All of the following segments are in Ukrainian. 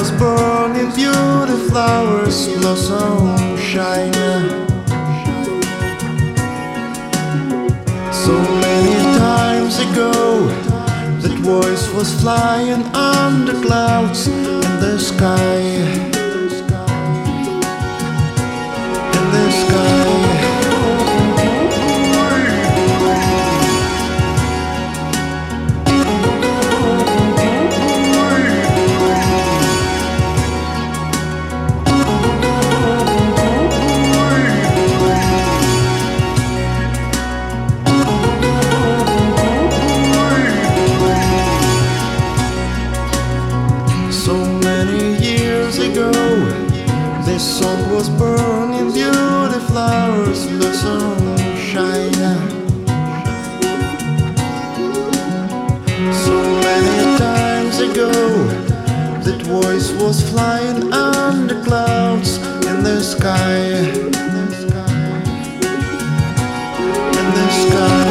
was born in beauty, flowers blossom, shine. So many times ago, that voice was flying under clouds in the sky. In the sky. So many years ago, this song was born in beauty, flowers blossom, shine. So many times ago, that voice was flying under clouds in the sky. In the sky.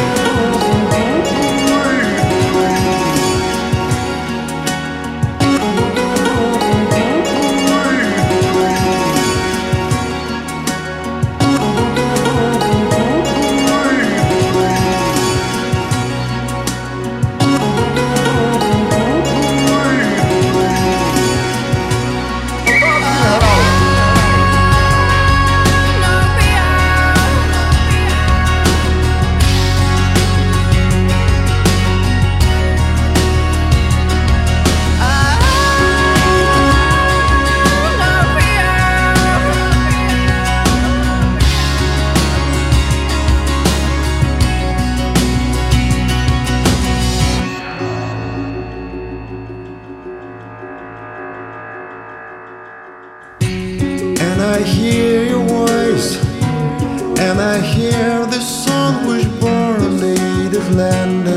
And I hear your voice, and I hear the song which born a native land.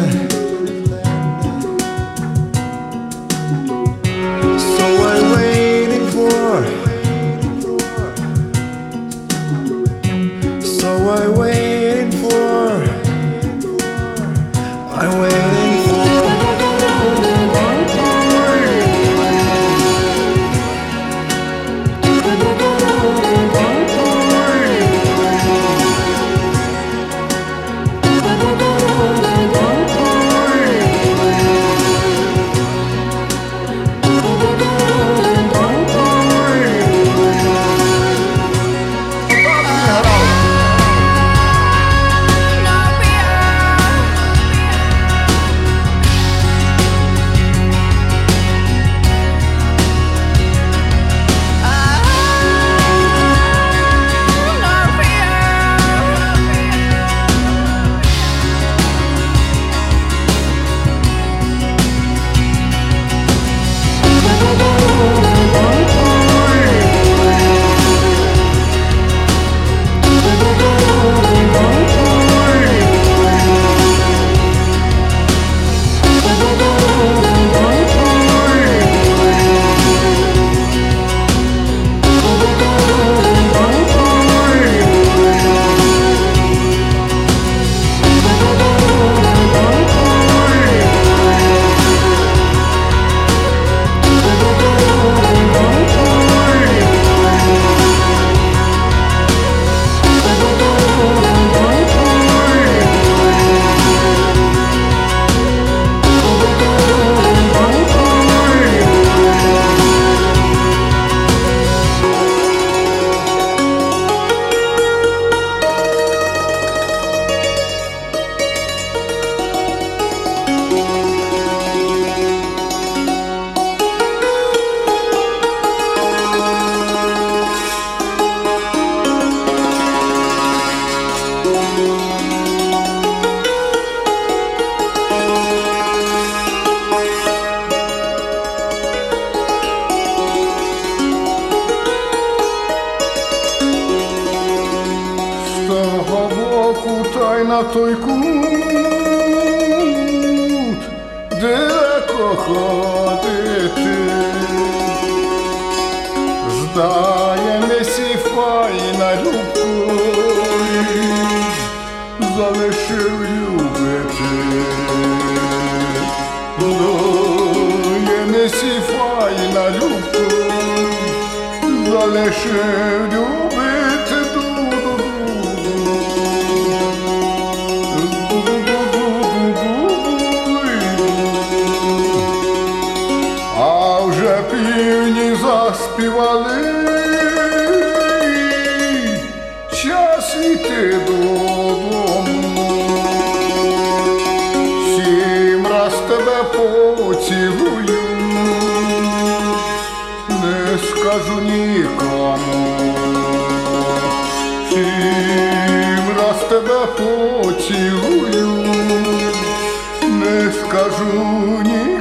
So I'm waiting for, so I'm waiting for, I'm waiting for. На той кут, далеко ходити, здає месі файна любові, залишив любити, здає месі файна любові. залишив любити а вже півні заспівали, час іти додому. Сім раз тебе поцілую, не скажу нікому. Сім раз тебе поцілую, не скажу нікому.